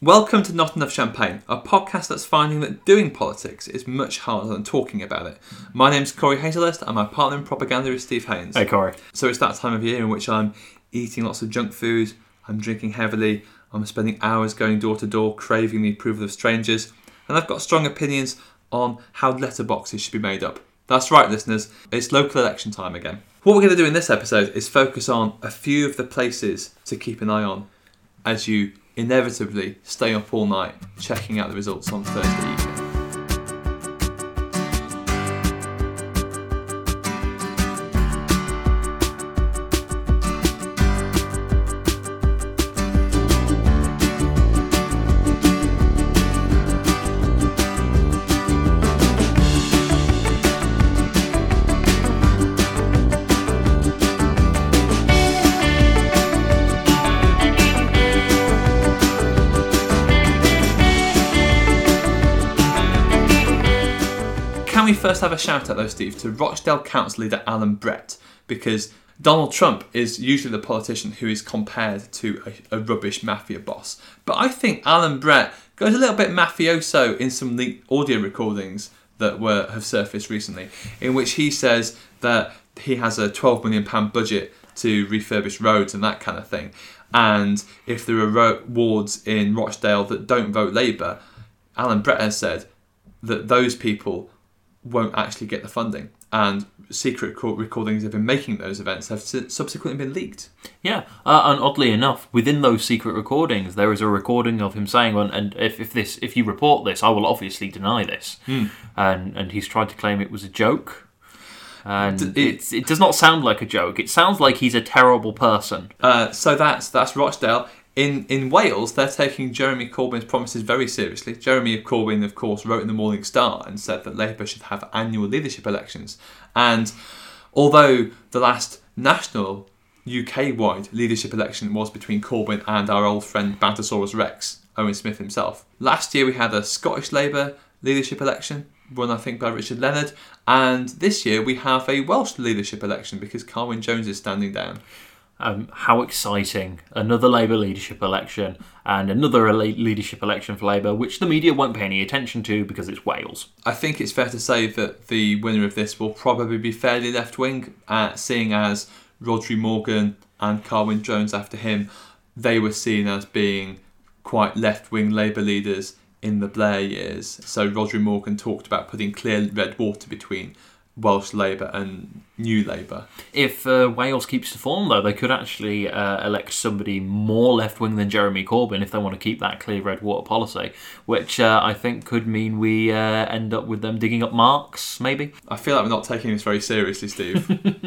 Welcome to Not Enough Champagne, a podcast that's finding that doing politics is much harder than talking about it. My name's Corey Hazelhurst and my partner in propaganda is Steve Haynes. Hey Corey. So it's that time of year in which I'm eating lots of junk food, I'm drinking heavily, I'm spending hours going door to door craving the approval of strangers, and I've got strong opinions on how letterboxes should be made up. That's right, listeners, it's local election time again. What we're going to do in this episode is focus on a few of the places to keep an eye on as you inevitably stay up all night checking out the results on Thursday evening. Can we first have a shout out though, Steve, to Rochdale Council leader Alan Brett, because Donald Trump is usually the politician who is compared to a rubbish mafia boss. But I think Alan Brett goes a little bit mafioso in some leaked audio recordings that have surfaced recently, in which he says that he has a £12 million budget to refurbish roads and that kind of thing. And if there are wards in Rochdale that don't vote Labour, Alan Brett has said that those people won't actually get the funding, and secret court recordings of him making those events have subsequently been leaked. Yeah, and oddly enough, within those secret recordings, there is a recording of him saying, "And if you report this, I will obviously deny this." And he's tried to claim it was a joke, and it does not sound like a joke. It sounds like he's a terrible person. So that's Rochdale. In Wales, they're taking Jeremy Corbyn's promises very seriously. Jeremy Corbyn, of course, wrote in the Morning Star and said that Labour should have annual leadership elections. And although the last national UK-wide leadership election was between Corbyn and our old friend Bantosaurus Rex, Owen Smith himself, last year we had a Scottish Labour leadership election, run I think by Richard Leonard, and this year we have a Welsh leadership election because Carwyn Jones is standing down. How exciting. Another Labour leadership election and another leadership election for Labour, which the media won't pay any attention to because it's Wales. I think it's fair to say that the winner of this will probably be fairly left-wing, seeing as Rhodri Morgan and Carwyn Jones after him, they were seen as being quite left-wing Labour leaders in the Blair years. So Rhodri Morgan talked about putting clear red water between Welsh Labour and New Labour. If Wales keeps to form, though, they could actually elect somebody more left-wing than Jeremy Corbyn if they want to keep that clear red water policy, which I think could mean we end up with them digging up marks, maybe. I feel like we're not taking this very seriously, Steve.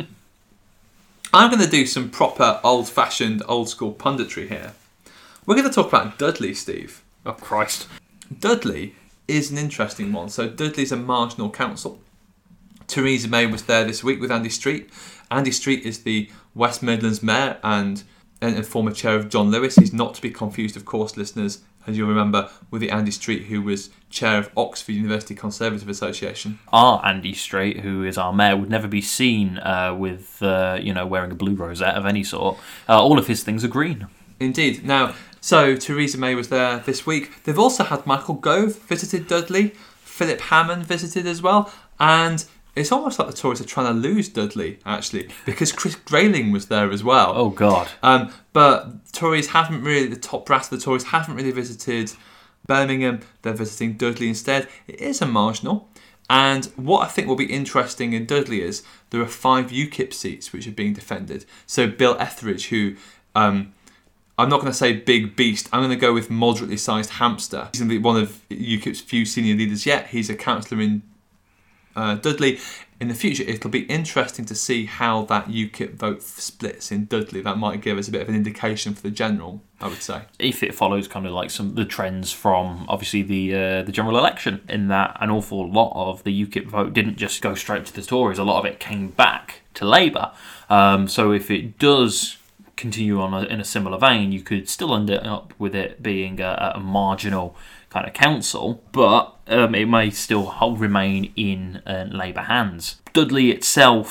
I'm going to do some proper old-fashioned, old-school punditry here. We're going to talk about Dudley, Steve. Oh, Christ. Dudley is an interesting one. So Dudley's a marginal council. Theresa May was there this week with Andy Street. Andy Street is the West Midlands mayor and former chair of John Lewis. He's not to be confused, of course, listeners, as you'll remember, with the Andy Street who was chair of Oxford University Conservative Association. Our Andy Street, who is our mayor, would never be seen with wearing a blue rosette of any sort. All of his things are green. Indeed. Now, so Theresa May was there this week. They've also had Michael Gove visited Dudley. Philip Hammond visited as well. And it's almost like the Tories are trying to lose Dudley, actually, because Chris Grayling was there as well. Oh, God. But the top brass of the Tories haven't really visited Birmingham. They're visiting Dudley instead. It is a marginal. And what I think will be interesting in Dudley is there are 5 UKIP seats which are being defended. So Bill Etheridge, who I'm not going to say big beast, I'm going to go with moderately sized hamster. He's going to be one of UKIP's few senior leaders yet. He's a councillor in Dudley. In the future, it'll be interesting to see how that UKIP vote splits in Dudley. That might give us a bit of an indication for the general, I would say. If it follows kind of like the trends from obviously the general election, in that an awful lot of the UKIP vote didn't just go straight to the Tories. A lot of it came back to Labour. So if it does continue on in a similar vein, you could still end up with it being a marginal kind of council, but it may still remain in Labour hands. Dudley itself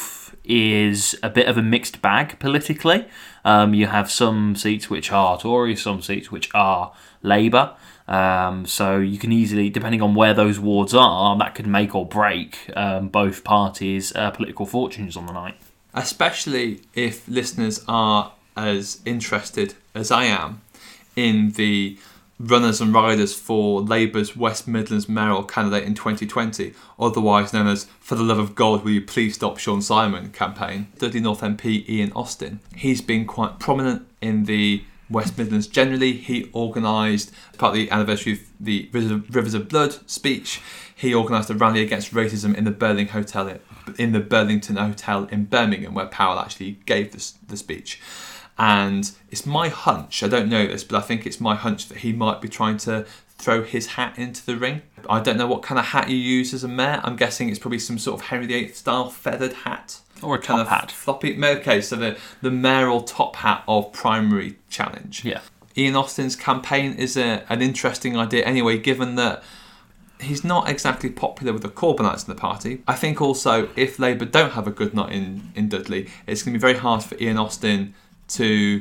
is a bit of a mixed bag politically. You have some seats which are Tory, some seats which are Labour. So you can easily, depending on where those wards are, that could make or break both parties' political fortunes on the night. Especially if listeners are as interested as I am in the runners and riders for Labour's West Midlands mayoral candidate in 2020, otherwise known as For the Love of God Will You Please Stop Sean Simon campaign, Dudley North MP Ian Austin. He's been quite prominent in the West Midlands generally. He organised, part of the anniversary of the Rivers of Blood speech, he organised a rally against racism in the Burlington Hotel in Birmingham, where Powell actually gave the speech. And it's my hunch, I don't know this, but I think it's my hunch that he might be trying to throw his hat into the ring. I don't know what kind of hat you use as a mayor. I'm guessing it's probably some sort of Henry VIII style feathered hat. Or a top hat. Floppy. Okay, so the mayoral top hat of primary challenge. Yeah. Ian Austin's campaign is an interesting idea anyway, given that he's not exactly popular with the Corbynites in the party. I think also if Labour don't have a good night in Dudley, it's going to be very hard for Ian Austin to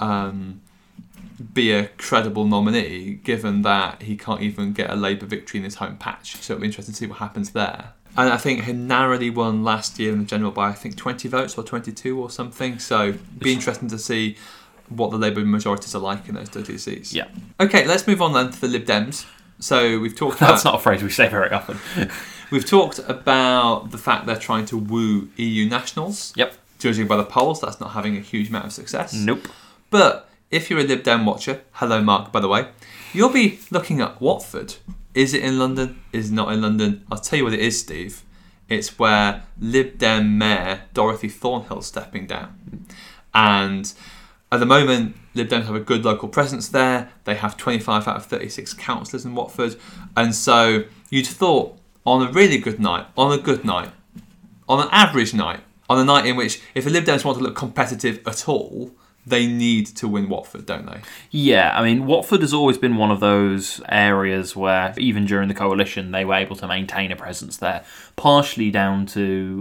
be a credible nominee, given that he can't even get a Labour victory in his home patch. So it'll be interesting to see what happens there. And I think he narrowly won last year in the general by, I think, 20 votes or 22 or something. So it'll be interesting to see what the Labour majorities are like in those Dudley seats. Yeah. Okay, let's move on then to the Lib Dems. So we've talked about... That's not a phrase we say very often. We've talked about the fact they're trying to woo EU nationals. Yep. Judging by the polls, that's not having a huge amount of success. Nope. But if you're a Lib Dem watcher, hello Mark, by the way, you'll be looking at Watford. Is it in London? Is it not in London? I'll tell you what it is, Steve. It's where Lib Dem Mayor Dorothy Thornhill's stepping down. And at the moment, Lib Dems have a good local presence there. They have 25 out of 36 councillors in Watford. And so you'd thought on a really good night, on a good night, on an average night, on a night in which, if the Lib Dems want to look competitive at all, they need to win Watford, don't they? Yeah, I mean, Watford has always been one of those areas where, even during the coalition, they were able to maintain a presence there. Partially down to,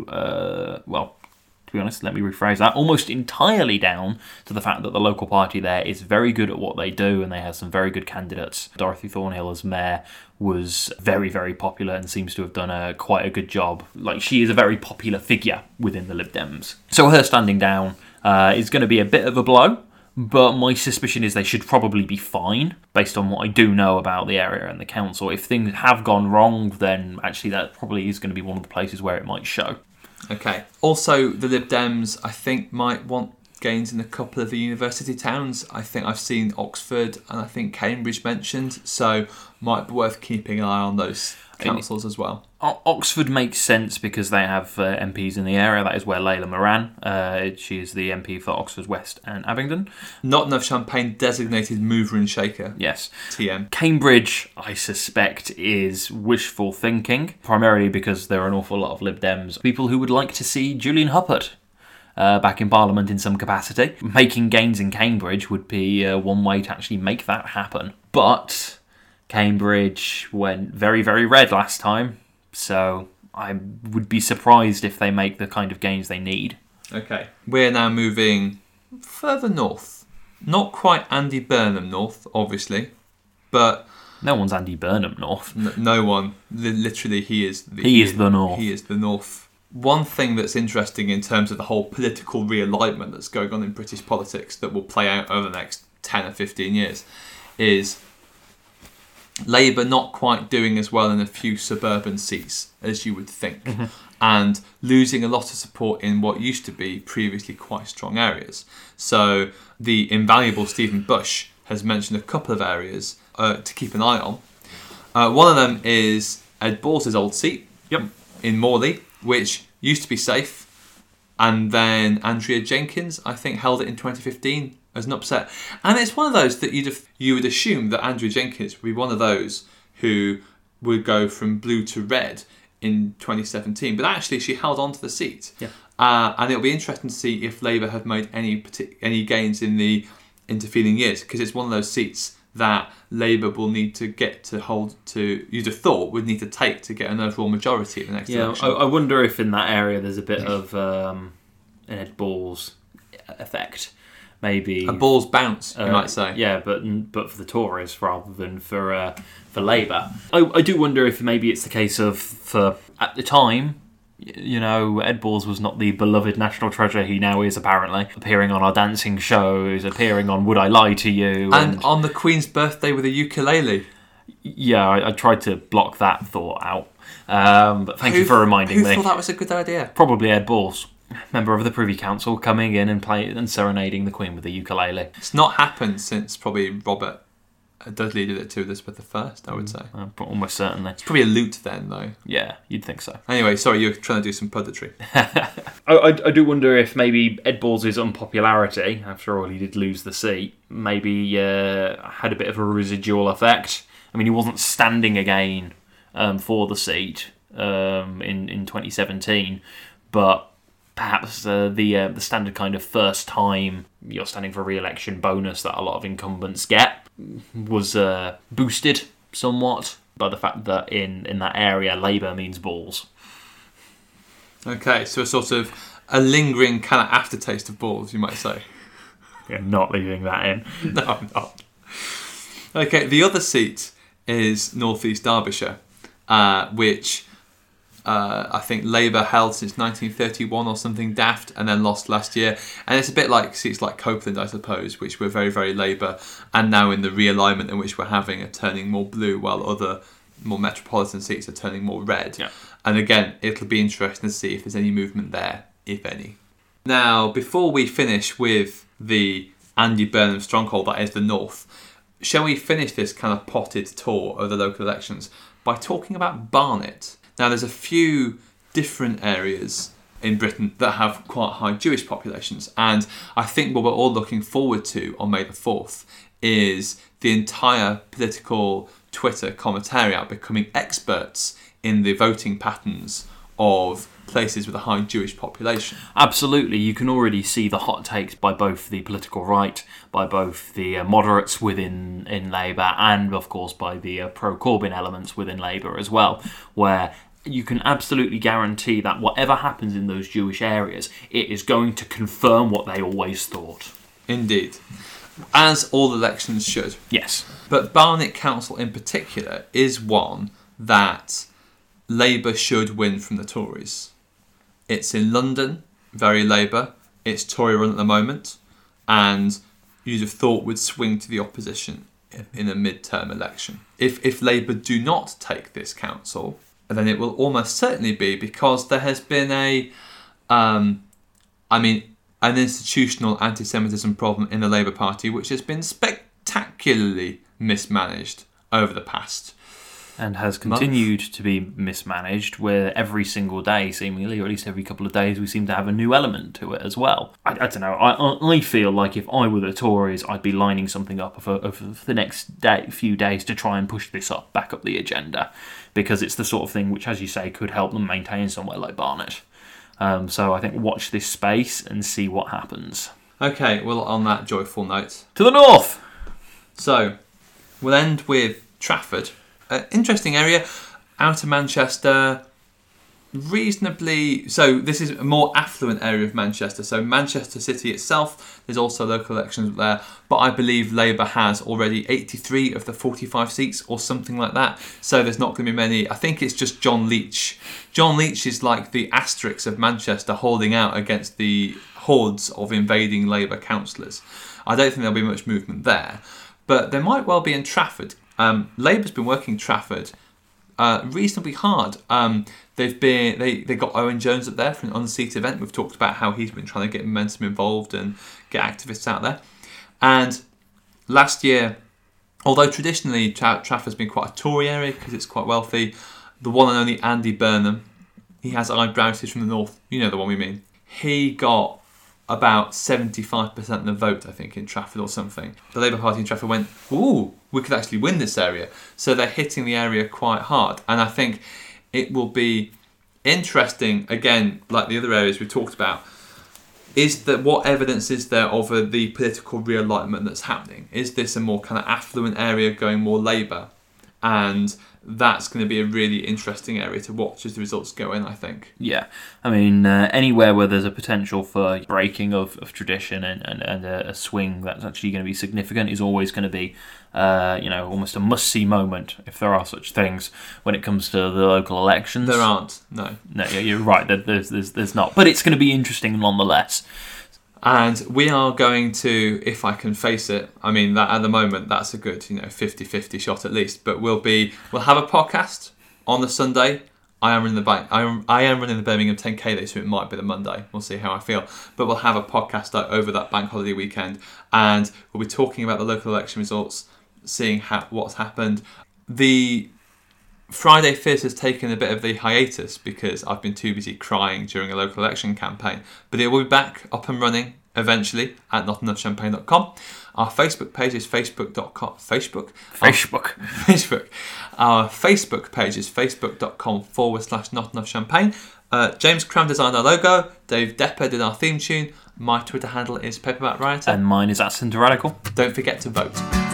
to be honest, let me rephrase that, almost entirely down to the fact that the local party there is very good at what they do and they have some very good candidates. Dorothy Thornhill as mayor was very, very popular and seems to have done quite a good job. Like, she is a very popular figure within the Lib Dems. So her standing down is going to be a bit of a blow, but my suspicion is they should probably be fine, based on what I do know about the area and the council. If things have gone wrong, then actually that probably is going to be one of the places where it might show. Okay. Also, the Lib Dems, I think, might want gains in a couple of the university towns. I think I've seen Oxford and I think Cambridge mentioned, so might be worth keeping an eye on those councils as well. Oxford makes sense because they have MPs in the area. That is where Layla Moran, she is the MP for Oxford West and Abingdon. Nottingham Champagne designated mover and shaker. Yes. TM. Cambridge, I suspect, is wishful thinking, primarily because there are an awful lot of Lib Dems, people who would like to see Julian Huppert back in Parliament in some capacity. Making gains in Cambridge would be one way to actually make that happen. But Cambridge went very, very red last time, so I would be surprised if they make the kind of gains they need. Okay. We're now moving further north. Not quite Andy Burnham north, obviously, but... No one's Andy Burnham north. No one. Literally, he is the north. He is the north. One thing that's interesting in terms of the whole political realignment that's going on in British politics that will play out over the next 10 or 15 years is Labour not quite doing as well in a few suburban seats as you would think, and losing a lot of support in what used to be previously quite strong areas. So the invaluable Stephen Bush has mentioned a couple of areas to keep an eye on. One of them is Ed Balls' old seat in Morley, which used to be safe, and then Andrea Jenkins, I think, held it in 2015 as an upset. And it's one of those that you would assume that Andrea Jenkins would be one of those who would go from blue to red in 2017, but actually she held on to the seat. Yeah. And it'll be interesting to see if Labour have made any gains in the intervening years, because it's one of those seats that Labour will need to get to hold to, you'd have thought, would need to take to get an overall majority in the next election. I wonder if in that area there's a bit of an Ed Balls effect. Maybe a Balls bounce, you might say. Yeah, but for the Tories rather than for Labour. I do wonder if maybe it's the case of, for at the time, Ed Balls was not the beloved national treasure he now is, apparently. Appearing on our dancing shows, appearing on Would I Lie to You. And on the Queen's birthday with a ukulele. Yeah, I tried to block that thought out. But thank you for reminding me. Who thought that was a good idea? Probably Ed Balls, member of the Privy Council, coming in and serenading the Queen with the ukulele. It's not happened since probably Robert Dudley did it to Elizabeth I, I would say. Almost certainly. It's probably a lute then, though. Yeah, you'd think so. Anyway, sorry, you're trying to do some punditry. I do wonder if maybe Ed Balls' unpopularity, after all he did lose the seat, maybe had a bit of a residual effect. I mean, he wasn't standing again for the seat in 2017, but perhaps the standard kind of first time you're standing for re-election bonus that a lot of incumbents get was boosted somewhat by the fact that in that area Labour means balls. Okay, so a sort of a lingering kind of aftertaste of balls, you might say. Yeah, not leaving that in. No, I'm not. Okay, the other seat is North East Derbyshire, which I think Labour held since 1931 or something daft, and then lost last year. And it's a bit like seats like Copeland, I suppose, which were very, very Labour, and now in the realignment in which we're having are turning more blue, while other more metropolitan seats are turning more red. Yeah. And again, it'll be interesting to see if there's any movement there, if any. Now, before we finish with the Andy Burnham stronghold, that is the North, shall we finish this kind of potted tour of the local elections by talking about Barnet? Now, there's a few different areas in Britain that have quite high Jewish populations, and I think what we're all looking forward to on May the 4th is the entire political Twitter commentariat becoming experts in the voting patterns of places with a high Jewish population. Absolutely, you can already see the hot takes by both the political right, by both the moderates within Labour, and of course by the pro-Corbyn elements within Labour as well, where you can absolutely guarantee that whatever happens in those Jewish areas, it is going to confirm what they always thought. Indeed. As all elections should. Yes. But Barnet Council in particular is one that Labour should win from the Tories. It's in London, very Labour. It's Tory run at the moment, and you'd have thought would swing to the opposition in a mid-term election. If Labour do not take this council, then it will almost certainly be because there has been an institutional anti-Semitism problem in the Labour Party which has been spectacularly mismanaged over the past and has continued to be mismanaged, where every single day, seemingly, or at least every couple of days, we seem to have a new element to it as well. I don't know. I feel like if I were the Tories, I'd be lining something up for the next few days to try and push this back up the agenda, because it's the sort of thing which, as you say, could help them maintain somewhere like Barnet. So I think watch this space and see what happens. Okay, well, on that joyful note, to the north! So, we'll end with Trafford. Interesting area, out of Manchester, reasonably... So this is a more affluent area of Manchester. So Manchester City itself, there's also local elections there, but I believe Labour has already 83 of the 45 seats or something like that. So there's not going to be many. I think it's just John Leach. John Leach is like the Asterix of Manchester holding out against the hordes of invading Labour councillors. I don't think there'll be much movement there, but there might well be in Trafford. Labour's been working Trafford reasonably hard. They got Owen Jones up there for an unseated event. We've talked about how he's been trying to get Momentum involved and get activists out there. And last year, although traditionally Trafford's been quite a Tory area because it's quite wealthy, the one and only Andy Burnham, he has eyebrows, he's from the north, you know the one we mean. He got about 75% of the vote, I think, in Trafford or something. The Labour Party in Trafford went, ooh, we could actually win this area. So they're hitting the area quite hard. And I think it will be interesting, again, like the other areas we've talked about, is that what evidence is there of the political realignment that's happening? Is this a more kind of affluent area going more Labour? and that's going to be a really interesting area to watch as the results go in, I think. Yeah, I mean, anywhere where there's a potential for breaking of tradition and a swing that's actually going to be significant is always going to be, almost a must-see moment, if there are such things, when it comes to the local elections. There aren't, no. No, you're right, there's not. But it's going to be interesting nonetheless. And we are going to, if I can face it, I mean, that at the moment, that's a good, 50-50 shot at least. But we'll have a podcast on the Sunday. I am running the Birmingham 10K, so it might be the Monday. We'll see how I feel. But we'll have a podcast over that bank holiday weekend. And we'll be talking about the local election results, seeing what's happened. The Friday Fizz has taken a bit of the hiatus because I've been too busy crying during a local election campaign. But it will be back up and running eventually at notenoughchampagne.com. Our Facebook page is facebook.com. Facebook. Our Facebook page is facebook.com/notenoughchampagne. James Cram designed our logo. Dave Depper did our theme tune. My Twitter handle is Paperback Rioter. And mine is @CinderRadical. Don't forget to vote.